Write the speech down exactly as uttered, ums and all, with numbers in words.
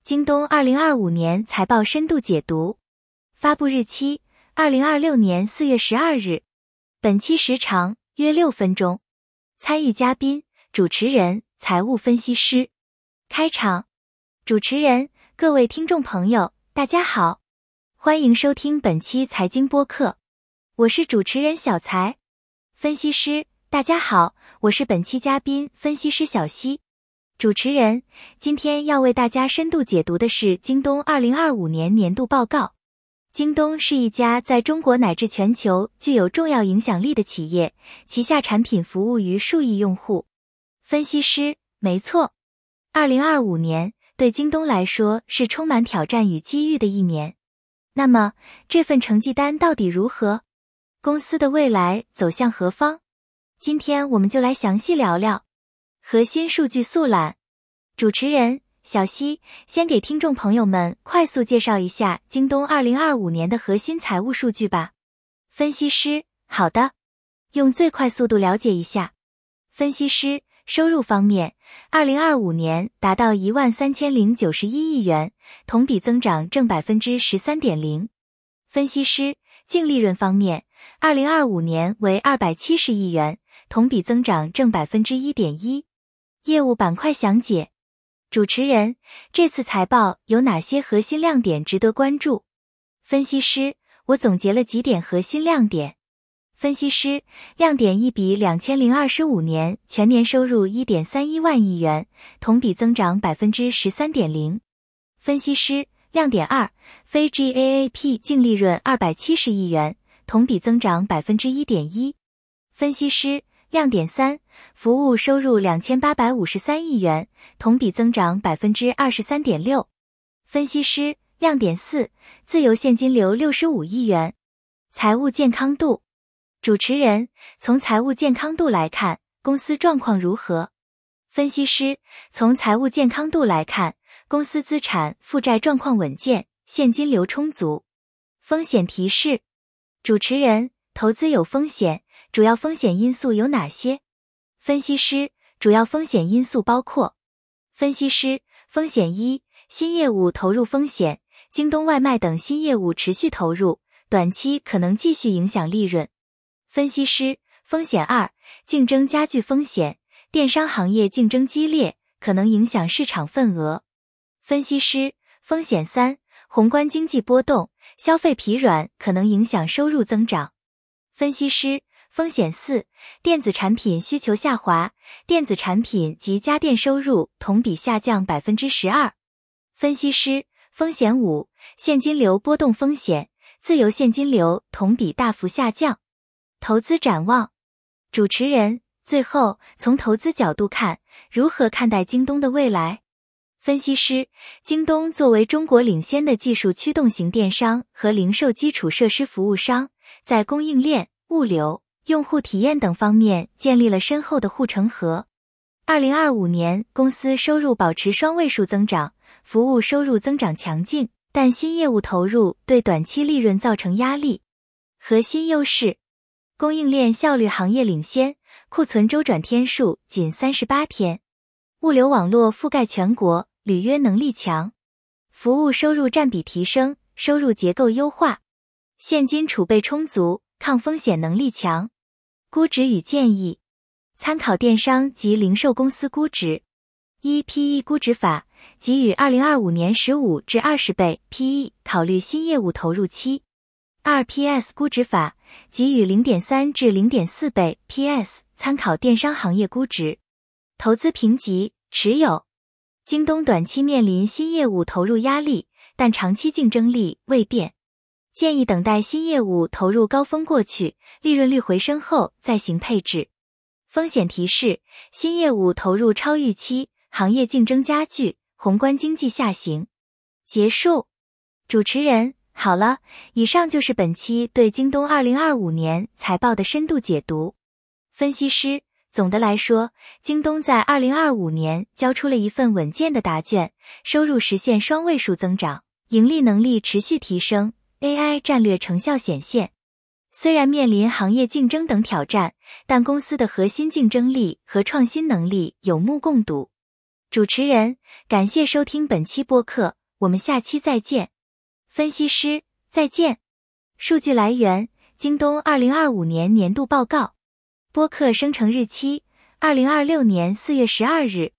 京东二零二五年财报深度解读，发布日期二零二六年四月十二日，本期时长约六分钟，参与嘉宾、主持人、财务分析师。开场，主持人，各位听众朋友，大家好，欢迎收听本期财经播客，我是主持人小财。分析师，大家好，我是本期嘉宾分析师小溪。主持人，今天要为大家深度解读的是京东二零二五年年度报告。京东是一家在中国乃至全球具有重要影响力的企业，旗下产品服务于数亿用户。分析师，没错，二零二五年对京东来说是充满挑战与机遇的一年。那么，这份成绩单到底如何？公司的未来走向何方？今天我们就来详细聊聊。核心数据速览，主持人小溪先给听众朋友们快速介绍一下京东二零二五年的核心财务数据吧。分析师，好的，用最快速度了解一下。分析师，收入方面，二零二五年达到一万三千零九十一亿元，同比增长正 百分之十三点零。分析师，净利润方面，二零二五年为二百七十亿元，同比增长正 百分之一点一。业务板块详解，主持人，这次财报有哪些核心亮点值得关注？分析师，我总结了几点核心亮点。分析师，亮点一比两千零二十五年全年收入 一点三一万亿元，同比增长 百分之十三点零。分析师，亮点二，非 G A A P 净利润二百七十亿元，同比增长 百分之一点一。分析师，亮点三，服务收入两千八百五十三亿元，同比增长 百分之二十三点六。分析师，亮点四，自由现金流六十五亿元。财务健康度，主持人，从财务健康度来看，公司状况如何？分析师，从财务健康度来看，公司资产负债状况稳健，现金流充足。风险提示，主持人，投资有风险，主要风险因素有哪些？分析师，主要风险因素包括。分析师，风险一，新业务投入风险，京东外卖等新业务持续投入，短期可能继续影响利润。分析师，风险二，竞争加剧风险，电商行业竞争激烈，可能影响市场份额。分析师，风险三，宏观经济波动，消费疲软可能影响收入增长。分析师，风险四，电子产品需求下滑，电子产品及家电收入同比下降 百分之十二。分析师，风险五，现金流波动风险，自由现金流同比大幅下降。投资展望，主持人，最后从投资角度看，如何看待京东的未来？分析师，京东作为中国领先的技术驱动型电商和零售基础设施服务商，在供应链、物流、用户体验等方面建立了深厚的护城河。二零二五年，公司收入保持双位数增长，服务收入增长强劲，但新业务投入对短期利润造成压力。核心优势，供应链效率行业领先，库存周转天数仅三十八天。物流网络覆盖全国，履约能力强。服务收入占比提升，收入结构优化。现金储备充足，抗风险能力强。估值与建议，参考电商及零售公司估值。一 P E 估值法，给予二零二五年十五至二十倍 P E， 考虑新业务投入期。二 P S 估值法，给予 零点三 至 零点四倍 P S， 参考电商行业估值。投资评级，持有。京东短期面临新业务投入压力，但长期竞争力未变。建议等待新业务投入高峰过去，利润率回升后再行配置。风险提示，新业务投入超预期，行业竞争加剧，宏观经济下行。结束。主持人，好了，以上就是本期对京东二零二五年财报的深度解读。分析师，总的来说，京东在二零二五年交出了一份稳健的答卷，收入实现双位数增长，盈利能力持续提升， A I 战略成效显现。虽然面临行业竞争等挑战，但公司的核心竞争力和创新能力有目共睹。 主持人，感谢收听本期播客，我们下期再见。分析师，再见。数据来源：京东二零二五年年度报告。播客生成日期：二零二六年四月十二日。